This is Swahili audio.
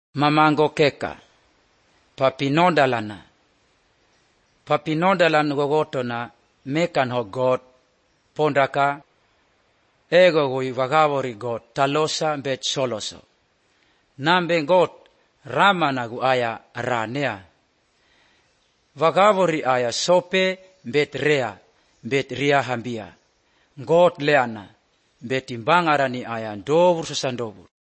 Mamango keka papinodalana gogotona mekan ho God pondaka ego gui vagavori God talosa bet soloso nambe God ramana gu aya ranea vagavori aya sope bet rea hambia God leana betimbangarani aya ndovur sasandovur